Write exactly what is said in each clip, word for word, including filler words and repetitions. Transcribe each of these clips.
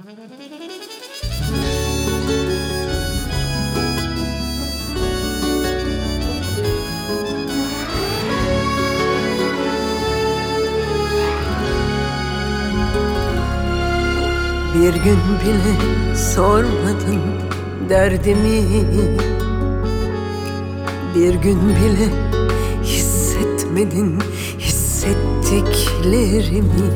Bir gün bile sormadın derdimi, bir gün bile hissetmedin hissettiklerimi.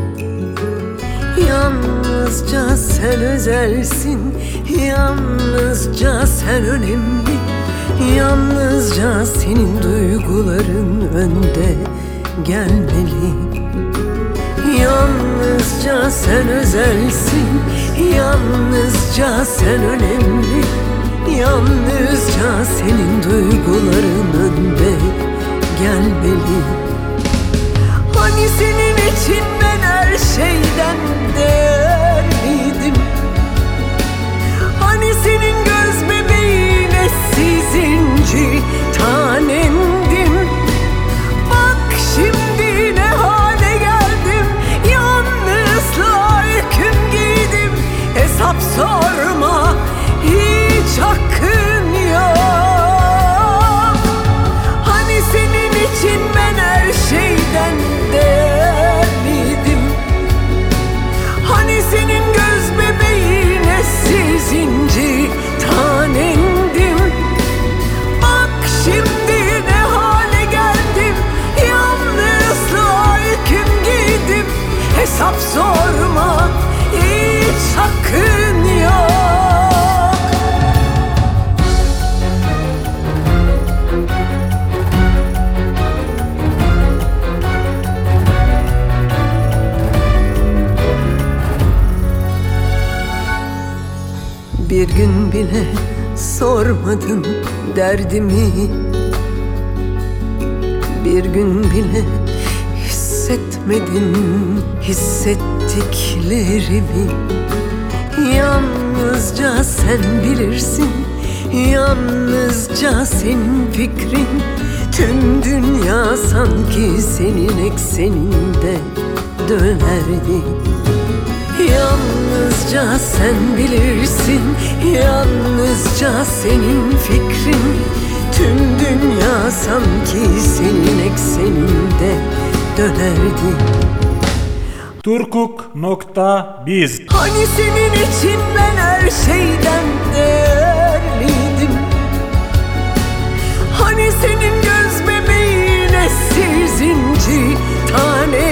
Yalnızca sen özelsin, yalnızca sen önemli. Yalnızca senin duyguların önde gelmeli. Yalnızca sen özelsin, yalnızca sen önemli. Yalnızca senin duyguların önde gelmeli. Hani senin için ben her şeyden değerliydim. Hani senin göz bebeğin eşsiz inci tanemdim. Bak şimdi ne hale geldim, yalnızlığa hüküm giydim. Hesap sorma, hiç hakkın yok. Hani senin için ben her şeyden değerliydim. Hani senin göz bebeğin eşsiz inci tanemdim. Bak şimdi ne hale geldim, yalnızlığa hüküm giydim. Hesap sorma, hiç hakkın yok. Bir gün bile sormadın derdimi, bir gün bile hissetmedin hissettiklerimi. Yalnızca sen bilirsin, yalnızca senin fikrin. Tüm dünya sanki senin ekseninde dönerdi. Yalnızca sen bilirsin, yalnızca senin fikrin. Tüm dünya sanki senin ekseninde dönerdi. Turkuk nokta biz. Hani senin için ben her şeyden değerliydim. Hani senin göz bebeğin eşsiz inci tanem.